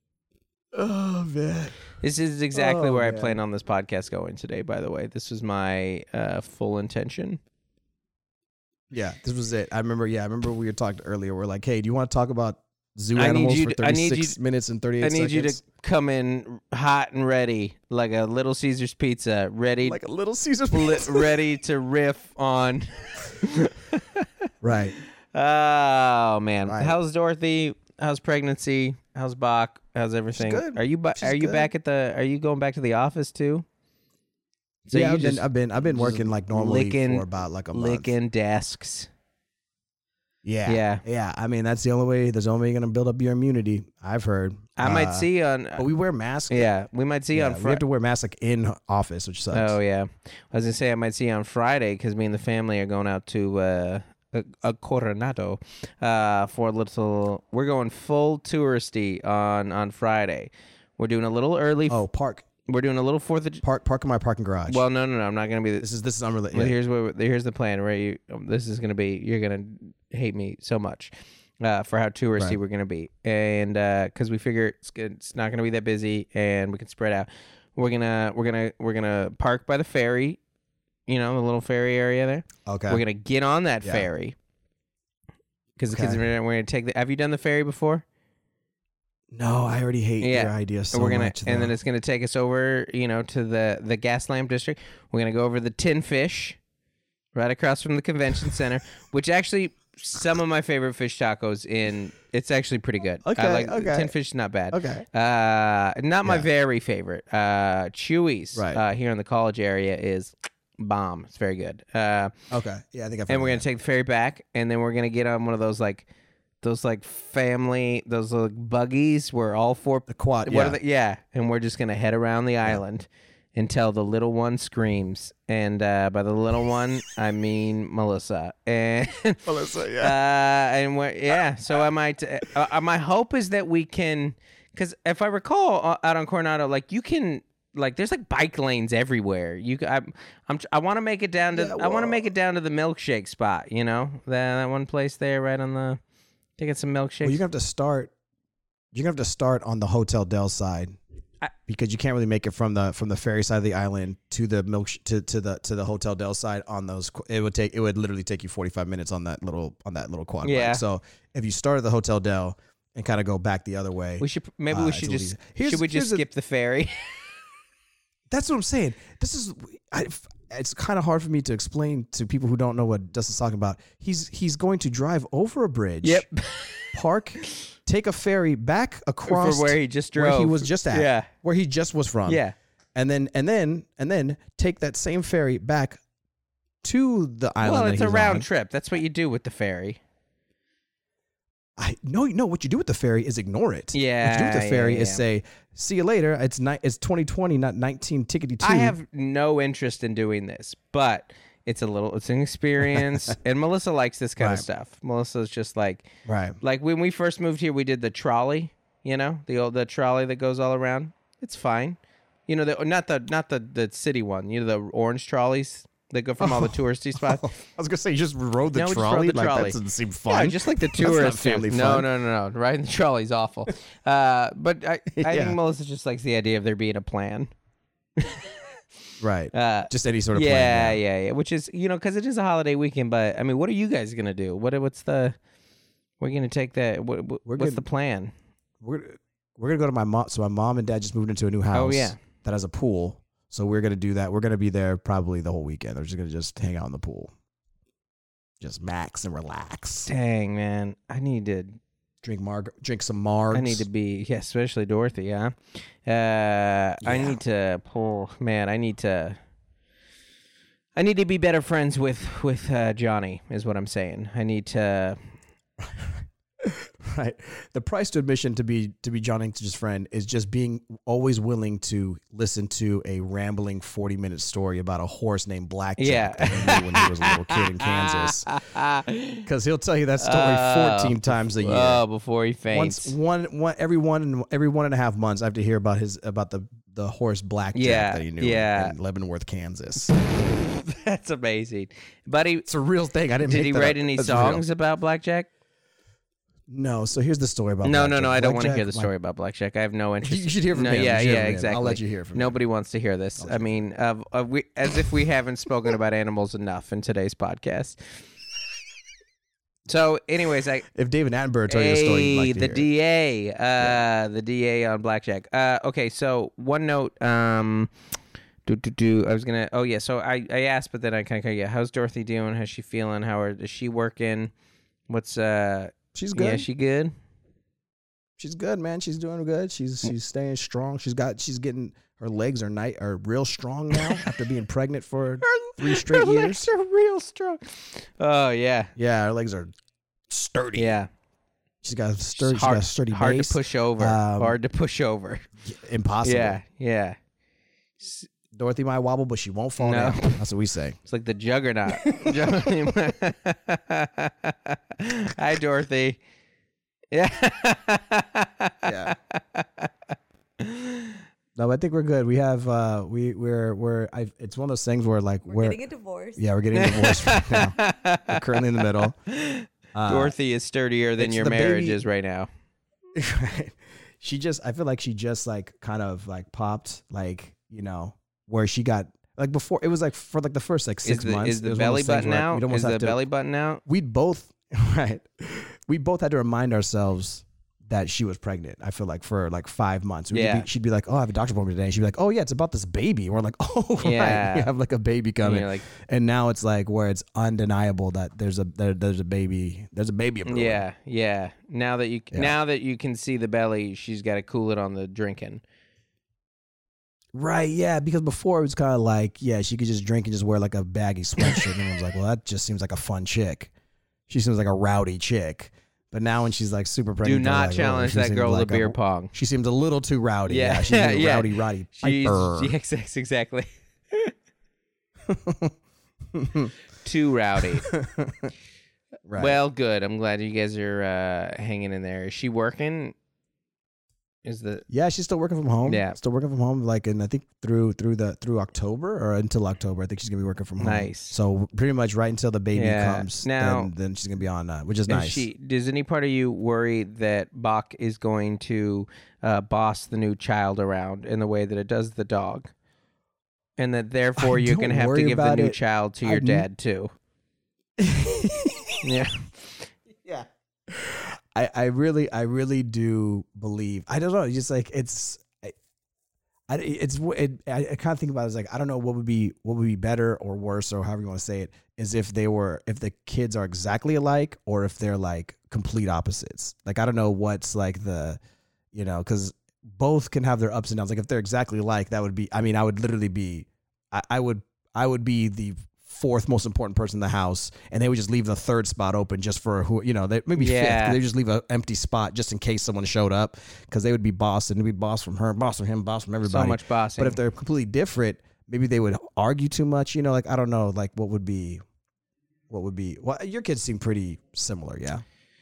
Oh man. This is exactly Oh, where I man. plan on this podcast going today, by the way. This was my uh, full intention. Yeah, this was it. I remember. Yeah, I remember we were talking earlier. We're like, hey, do you want to talk about zoo I need animals you for to- I need thirty-six you- minutes and thirty-eight I need seconds? you to come in hot and ready, like a Little Caesars pizza, ready, like a Little Caesars li- pizza. ready to riff on. Right. Oh man, Right. how's Dorothy? How's pregnancy? How's Bach? How's everything? good. Are you ba- She's are you good. back at the? Are you going back to the office too? So yeah, you I've been, just I've been I've been working like normally licking- for about like a month. licking desks. Yeah, Yeah. yeah. I mean, that's the only way. There's the only way you're gonna build up your immunity. I've heard. I might Uh, see you on. But we wear masks. yeah, we might see you Yeah, on we Friday. have to wear masks like in office, which sucks. Oh yeah, I was gonna say I might see you on Friday because me and the family are going out to uh, a, a Coronado uh, for a little. We're going full touristy on on Friday. We're doing a little early. Oh, park, We're doing a little Fourth of. park, park in my parking garage. Well, no, no, no. I'm not gonna be. this is this is unrelated. Well, here's what here's the plan. Right, you, um, this is gonna be. You're gonna hate me so much uh, for how touristy Right. we're gonna be, and because we figure it's good, it's not gonna be that busy, and we can spread out. We're gonna we're gonna we're gonna park by the ferry, you know, the little ferry area there. Okay. We're gonna get on that Yeah. ferry because the kids Okay. are gonna, we're gonna take the. Have you done the ferry before? no, I already hate Yeah. your idea so we're gonna much. and then though. it's gonna take us over, you know, to the the gas lamp district. We're gonna go over the Tin Fish, right across from the convention center, which actually some of my favorite fish tacos in. It's actually pretty good. I Okay, like okay. Tin Fish, is not bad. okay. Uh, not my Yeah. very favorite. Uh, Chewy's Right. uh, here in the college area is bomb. It's very good. Uh, Okay. Yeah, I think I've. and we're heard gonna of take the ferry back, and then we're gonna get on one of those like those like family, those like buggies where all four The quad, What yeah. are the, yeah, and we're just gonna head around the island until the little one screams, and uh, by the little one I mean Melissa, and Melissa, yeah. uh, and we're, yeah. So I might. Uh, my hope is that we can, because if I recall, uh, out on Coronado, like you can. Like there's like bike lanes everywhere. You, I, I'm, I want to make it down to. Yeah, I want to well- make it down to the milkshake spot. You know that that one place there, right on the. To get some milkshakes. Well, you're gonna have to start. You're gonna have to start on the Hotel Del side, I- because you can't really make it from the from the ferry side of the island to the milk sh- to to the to the Hotel Del side on those. qu- It would take. It would literally take you forty-five minutes on that little on that little quad Yeah. bike. So if you start at the Hotel Del and kind of go back the other way, We should maybe Uh, we it's should a little just easy. Here's- should we here's just the- skip the ferry? that's what I'm saying. This is. I, it's kind of hard for me to explain to people who don't know what Dustin's talking about. He's he's going to drive over a bridge. Yep. Park, take a ferry back across For where he just where he drove. was just at. Yeah. Where he just was from. Yeah. And then and then and then take that same ferry back to the island. Well, that it's he a was round on. trip. That's what you do with the ferry. I no, no. What you do with the ferry is ignore it. What you do Yeah, with the ferry yeah, is yeah. say, "See you later." It's ni- It's twenty twenty, not nineteen tickety two. I have no interest in doing this, but it's a little. It's an experience, and Melissa likes this kind Right. of stuff. Melissa's just like. right. Like when we first moved here, we did the trolley. You know, the old the trolley that goes all around. It's fine. You know, the not the not the the city one. You know, the orange trolleys that go from all the touristy spots. I was gonna say you just rode the No, we just rode trolley. the like, trolley. That doesn't seem Yeah, fun. just like the That's not tourists. do. family no, fun. no, no, no. Riding the trolley's awful. Uh, but I, I Yeah. think Melissa just likes the idea of there being a plan. Right. Uh, Just any sort of yeah, plan. yeah, yeah. Which is, you know, because it is a holiday weekend. But I mean, what are you guys gonna do? What what's the? We're gonna take that. What, what- We're what's gonna- the plan? We're we're gonna go to my mom. So my mom and dad just moved into a new house. Oh, yeah. That has a pool. So we're gonna do that. We're gonna be there probably the whole weekend. We're just gonna just hang out in the pool, just max and relax. Dang, man, I need to. Drink marg, drink some margs. I need to be, yeah, especially Dorothy. Yeah, uh, I Yeah. need to. Oh, man, I need to. I need to be better friends with with uh, Johnny. Is what I'm saying. I need to. Right. The price to admission to be to be John English's friend is just being always willing to listen to a rambling forty minute story about a horse named Blackjack Yeah. that he knew when he was a little kid in Kansas. Because he'll tell you that story Oh, fourteen times a year. Oh, before he faints. Once one one every one and every one and a half months I have to hear about his about the the horse Blackjack Yeah, that he knew yeah. in Leavenworth, Kansas. That's amazing. But he It's a real thing. I didn't did make he that write up. any That's real. songs about Blackjack? No. So here's the story about No, Blackjack. no, no. I don't want to Blackjack, hear the like, story about Blackjack. I have no interest. You should hear from no, him. Yeah, You should hear yeah, from him. exactly. I'll let you hear from him. Nobody wants to hear this. I mean, uh, uh, we, as if we haven't spoken about animals enough in today's podcast. So, anyways, I If David Attenborough told you the story, you'd Hey, like to the hear it. D A, uh, the D A on Blackjack. Uh, okay, so one note. Um, do do do. I was gonna. Oh yeah. So I, I asked, but then I kind of yeah. How's Dorothy doing? How's she feeling? How are, is she working? What's uh? She's good. Yeah, she good. She's good, man. She's doing good. She's she's staying strong. She's got she's getting her legs are night are real strong now after being pregnant for three straight Her years. legs are real strong. Oh yeah, Yeah, her legs are sturdy. yeah. She's got a sturdy. Hard, she's got a sturdy hard base. to push over. Um, hard to push over. Impossible. Yeah, yeah. Dorothy might wobble, but she won't fall No. down. That's what we say. It's like the juggernaut. Hi, Dorothy. Yeah. Yeah. No, I think we're good. We have uh we we're we're I it's one of those things where like We're, we're, getting a divorce. yeah, we're getting divorced right now. We're currently in the middle. Uh, Dorothy is sturdier than it's your the marriage baby- is right now. she just I feel like she just like kind of like popped like, you know, where she got like before it was like for like the first like six Is the, months. is it the was one of belly those things button where out? we'd almost Is the have to- belly button out? We'd both right. We both had to remind ourselves that she was pregnant. I feel like for like five months. We'd Yeah. be, she'd be like, "Oh, I have a doctor's appointment today." And she'd be like, "Oh yeah, it's about this baby." And we're like, "Oh Yeah. right, we have like a baby And coming." you're like, And now it's like where it's undeniable that there's a there, there's a baby there's a baby. brewing. yeah, yeah. Now that you Yeah. now that you can see the belly, she's got to cool it on the drinking. Right, yeah, because before it was kind of like, yeah, she could just drink and just wear like a baggy sweatshirt. And I was like, well, that just seems like a fun chick. She seems like a rowdy chick. But now when she's like super Do pregnant, they're not like, challenge she that seems girl like to beer a- pong. She seems a little too rowdy. Yeah. Yeah, she's a Yeah. rowdy, rowdy She's, piper. yes, exactly. Too rowdy. Right. Well, good. I'm glad you guys are uh, hanging in there. Is she working? Is the yeah, she's still working from home. Yeah. still working from home. Like, and I think through through the through October or until October, I think she's gonna be working from home. Nice. So pretty much right until the baby Yeah. comes, Now- then, then she's gonna be on, uh, which is Is nice. She, does any part of you worry that Bach is going to uh, boss the new child around in the way that it does the dog? And that therefore I you're don't going to have to worry give the about new it. child to your I'm- dad too. Yeah. Yeah. I, I really I really do believe I don't know it's just like it's I, I it's it, I, I kind of think about it as like I don't know what would be what would be better or worse or however you want to say it is if they were if the kids are exactly alike or if they're like complete opposites. Like I don't know what's like the you know because both can have their ups and downs. Like if they're exactly alike, that would be I mean I would literally be I, I would I would be the fourth most important person in the house, and they would just leave the third spot open just for who you know they maybe Yeah. fifth. They just leave an empty spot just in case someone showed up because they would be boss and it'd be boss from her, boss from him, boss from everybody. So much bossing. But if they're completely different, maybe they would argue too much. You know, like I don't know, like what would be, what would be. Well, your kids seem pretty similar, yeah.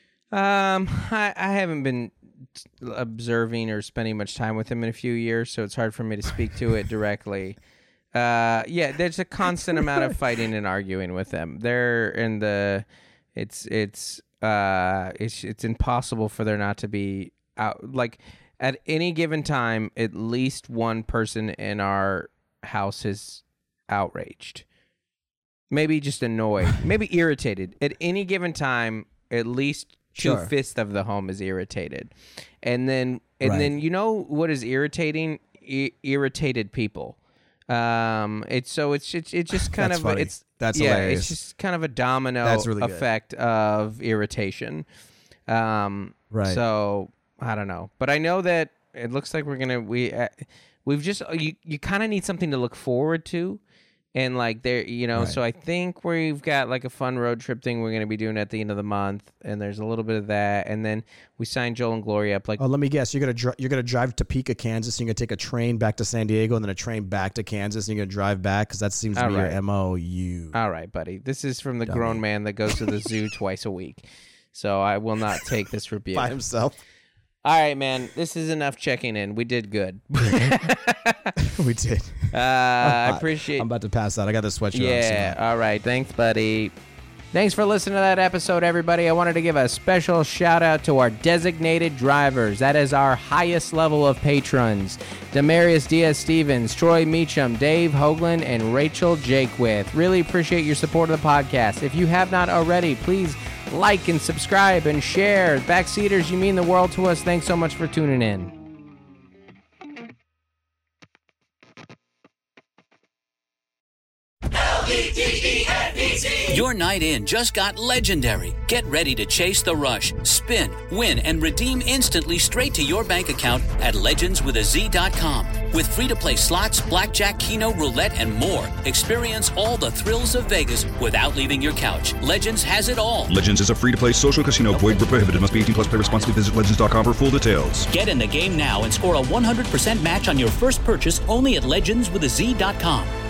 Um, I, I haven't been observing or spending much time with him in a few years, so it's hard for me to speak to it directly. Uh, yeah, there's a constant amount of fighting and arguing with them. They're in the, it's it's uh it's it's impossible for there not to be out. Like at any given time, at least one person in our house is outraged, maybe just annoyed, maybe irritated. At any given time, at least two Sure. fifths of the home is irritated, and then and Right. then you know what is irritating? I- irritated people. Um, it's so it's it's it's just kind That's of funny. it's That's yeah, hilarious. it's just kind of a domino That's really good. effect of irritation. Um, Right. So I don't know, but I know that it looks like we're gonna we uh, we've just you you kind of need something to look forward to. And like there, you know, Right. so I think we've got like a fun road trip thing we're going to be doing at the end of the month, and there's a little bit of that, and then we signed Joel and Gloria up. Like, Oh, let me guess. You're gonna dri- you're gonna drive to Topeka, Kansas. And you're gonna take a train back to San Diego, and then a train back to Kansas. And you're gonna drive back because that seems to All be right. your M O. You all right, buddy, this is from the Dummy. grown man that goes to the zoo twice a week, so I will not take this rebuke. by himself. All right, man, this is enough checking in. We did good. We did. uh, I appreciate. I'm about to pass out. I got this sweatshirt Yeah. on. All right. Thanks, buddy. Thanks for listening to that episode, everybody. I wanted to give a special shout out to our designated drivers. That is our highest level of patrons. Demarius Diaz-Stevens, Troy Meacham, Dave Hoagland, and Rachel Jakewith. Really appreciate your support of the podcast. If you have not already, please like and subscribe and share. Backseaters, you mean the world to us. Thanks so much for tuning in. Your night in just got legendary. Get ready to chase the rush, spin, win, and redeem instantly straight to your bank account at legends with a z dot com. With free-to-play slots, blackjack, keno, roulette, and more, experience all the thrills of Vegas without leaving your couch. Legends has it all. Legends is a free-to-play social casino. Void where prohibited. Must be eighteen plus. Play responsibly. Visit legends dot com for full details. Get in the game now and score a one hundred percent match on your first purchase only at legends with a z dot com.